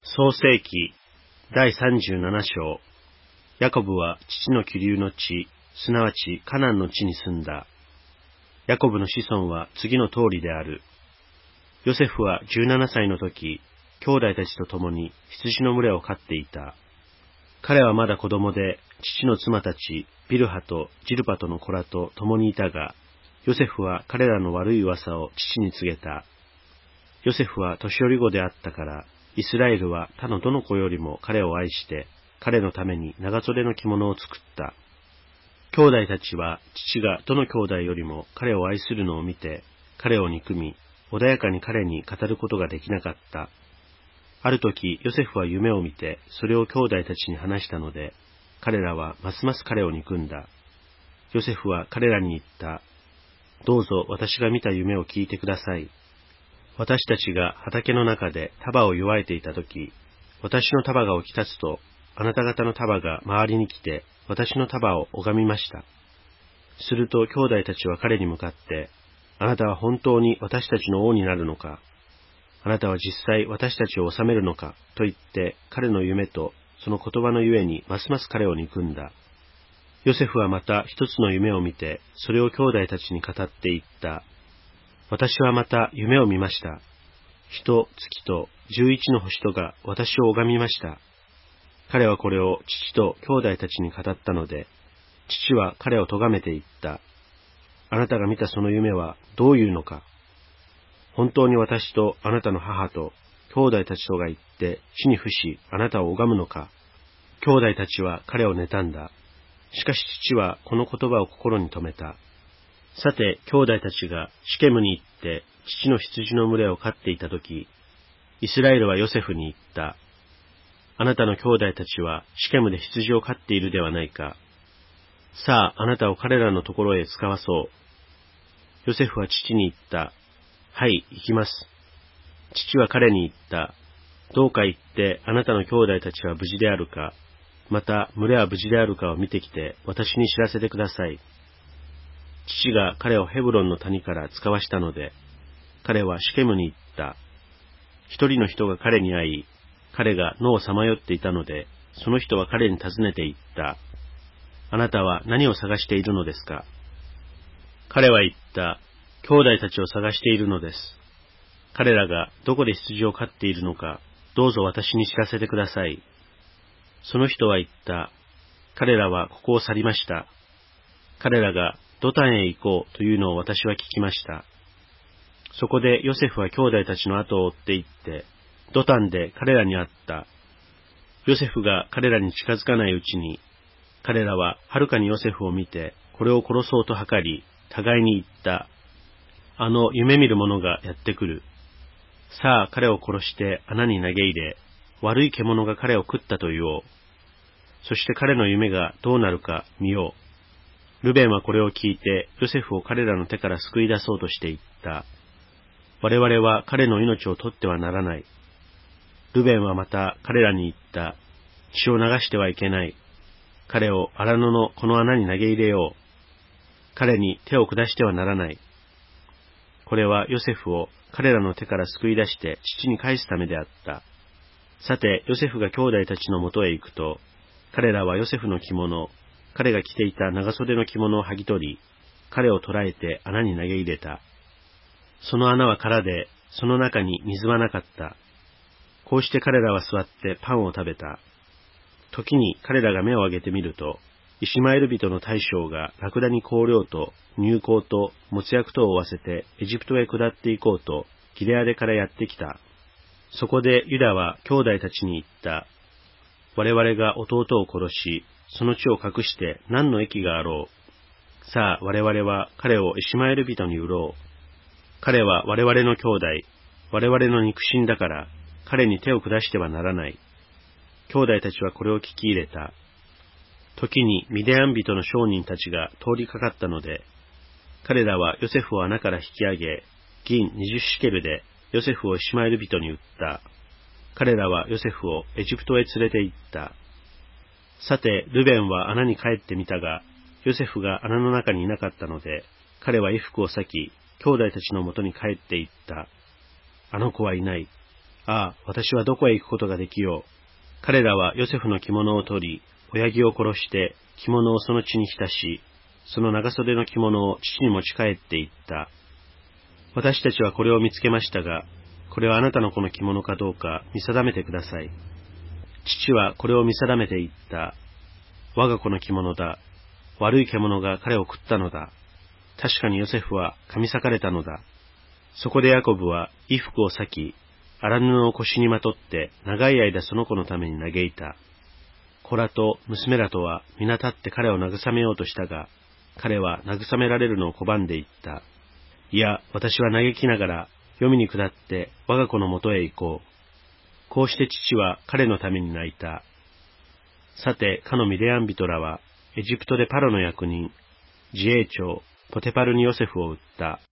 創世記第37章。ヤコブは父の起流の地、すなわちカナンの地に住んだ。ヤコブの子孫は次の通りである。ヨセフは17歳の時、兄弟たちと共に羊の群れを飼っていた。彼はまだ子供で、父の妻たち、ビルハとジルパとの子らと共にいたが、ヨセフは彼らの悪い噂を父に告げた。ヨセフは年寄り子であったから、イスラエルは他のどの子よりも彼を愛して、彼のために長袖の着物を作った。兄弟たちは父がどの兄弟よりも彼を愛するのを見て、彼を憎み、穏やかに彼に語ることができなかった。ある時、ヨセフは夢を見て、それを兄弟たちに話したので、彼らはますます彼を憎んだ。ヨセフは彼らに言った。どうぞ私が見た夢を聞いてください。私たちが畑の中で束を祝えていたとき、私の束が起き立つと、あなた方の束が周りに来て、私の束を拝みました。すると兄弟たちは彼に向かって、あなたは本当に私たちの王になるのか、あなたは実際私たちを治めるのか、と言って、彼の夢とその言葉のゆえにますます彼を憎んだ。ヨセフはまた一つの夢を見て、それを兄弟たちに語って言った。私はまた夢を見ました。日と月と11の星とが私を拝みました。彼はこれを父と兄弟たちに語ったので、父は彼を咎めて言った。あなたが見たその夢はどういうのか。本当に私とあなたの母と兄弟たちとが行って地に伏しあなたを拝むのか。兄弟たちは彼を妬んだ。しかし父はこの言葉を心に留めた。さて、兄弟たちがシケムに行って父の羊の群れを飼っていたとき、イスラエルはヨセフに言った。あなたの兄弟たちはシケムで羊を飼っているではないか。さあ、あなたを彼らのところへ使わそう。ヨセフは父に言った。はい、行きます。父は彼に言った。どうか言ってあなたの兄弟たちは無事であるか、また群れは無事であるかを見てきて私に知らせてください。父が彼をヘブロンの谷から使わしたので、彼はシケムに行った。一人の人が彼に会い、彼が野をさまよっていたので、その人は彼に尋ねて言った。あなたは何を探しているのですか？彼は言った。兄弟たちを探しているのです。彼らがどこで羊を飼っているのか、どうぞ私に知らせてください。その人は言った。彼らはここを去りました。彼らがドタンへ行こうというのを私は聞きました。そこでヨセフは兄弟たちの後を追って行って、ドタンで彼らに会った。ヨセフが彼らに近づかないうちに、彼らははるかにヨセフを見て、これを殺そうと図り、互いに言った。あの夢見る者がやってくる。さあ彼を殺して穴に投げ入れ、悪い獣が彼を食ったと言おう。そして彼の夢がどうなるか見よう。ルベンはこれを聞いて、ヨセフを彼らの手から救い出そうとして言った。我々は彼の命を取ってはならない。ルベンはまた彼らに言った。血を流してはいけない。彼を荒野のこの穴に投げ入れよう。彼に手を下してはならない。これはヨセフを彼らの手から救い出して父に返すためであった。さて、ヨセフが兄弟たちのもとへ行くと、彼らはヨセフの着物、彼が着ていた長袖の着物を剥ぎ取り、彼を捕らえて穴に投げ入れた。その穴は空で、その中に水はなかった。こうして彼らは座ってパンを食べた。時に彼らが目を上げてみると、イシマエル人の大将がラクダに香料と乳香ともつ薬とを追わせてエジプトへ下って行こうと、ギレアデからやってきた。そこでユダは兄弟たちに言った。我々が弟を殺し、その地を隠して何の益があろう。さあ我々は彼をイシマエル人に売ろう。彼は我々の兄弟、我々の肉親だから、彼に手を下してはならない。兄弟たちはこれを聞き入れた。時にミディアン人の商人たちが通りかかったので、彼らはヨセフを穴から引き上げ、銀20シケルでヨセフをイシマエル人に売った。彼らはヨセフをエジプトへ連れて行った。さて、ルベンは穴に帰ってみたが、ヨセフが穴の中にいなかったので、彼は衣服を裂き、兄弟たちのもとに帰って行った。あの子はいない。 ああ、私はどこへ行くことができよう。彼らはヨセフの着物を取り、親木を殺して着物をその血に浸し、その長袖の着物を父に持ち帰っていった。私たちはこれを見つけましたが、これはあなたの子の着物かどうか見定めてください。父はこれを見定めていった。我が子の着物だ。悪い獣が彼を食ったのだ。確かにヨセフは噛み裂かれたのだ。そこでヤコブは衣服を裂き、荒布を腰にまとって長い間その子のために嘆いた。子らと娘らとは皆立って彼を慰めようとしたが、彼は慰められるのを拒んでいった。いや、私は嘆きながら、黄泉に下って我が子のもとへ行こう。こうして父は彼のために泣いた。さて、かのミディアン人らは、エジプトでパロの役人、自営長、ポテパルにヨセフを売った。